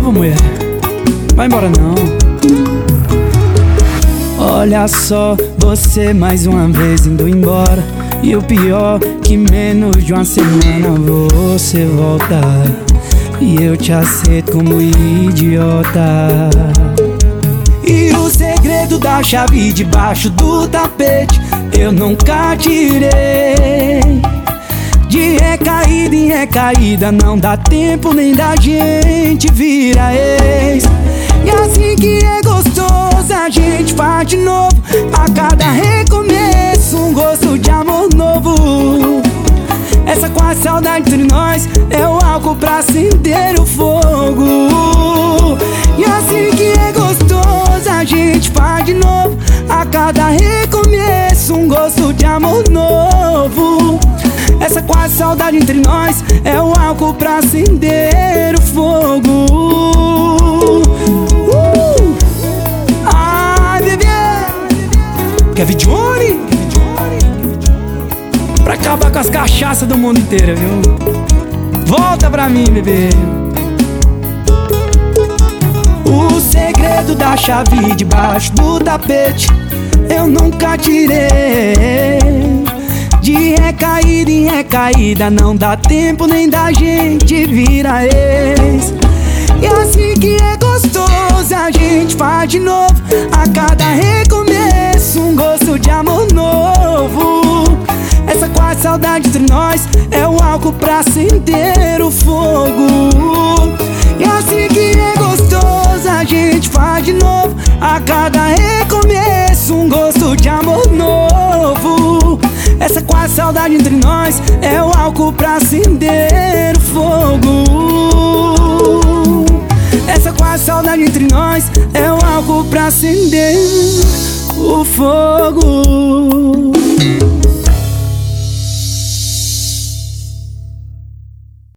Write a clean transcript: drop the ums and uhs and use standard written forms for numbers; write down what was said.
novo, mulher. Vai embora não. Olha só, você mais uma vez indo embora. E o pior, que menos de uma semana você volta. E eu te aceito como idiota. E o segredo da chave debaixo do tapete eu nunca tirei. De recaída em recaída não dá tempo nem da gente vira ex. E assim que é gostoso a gente faz de novo. A cada recomeço um gosto de amor novo. Essa quase saudade entre nós é o álcool pra acender o fogo. E assim que é gostoso a gente faz de novo. A cada recomeço um gosto de amor novo. Essa quase saudade entre nós é o álcool pra acender o fogo. Ai, bebê, Kevin Johnny, pra acabar com as cachaças do mundo inteiro, viu? Volta pra mim, bebê. O segredo da chave debaixo do tapete eu nunca tirei. De recaída em recaída não dá tempo nem da gente vira ex. E assim que é gostoso a gente faz de novo. A cada recomeço um gosto de amor novo. Essa quase saudade entre nós é o álcool pra acender o fogo. E assim que é gostoso a gente faz de novo. A cada recomeço um gosto de amor novo. Essa quase saudade entre nós é o álcool pra acender o fogo. Essa quase saudade entre nós é o álcool pra acender o fogo.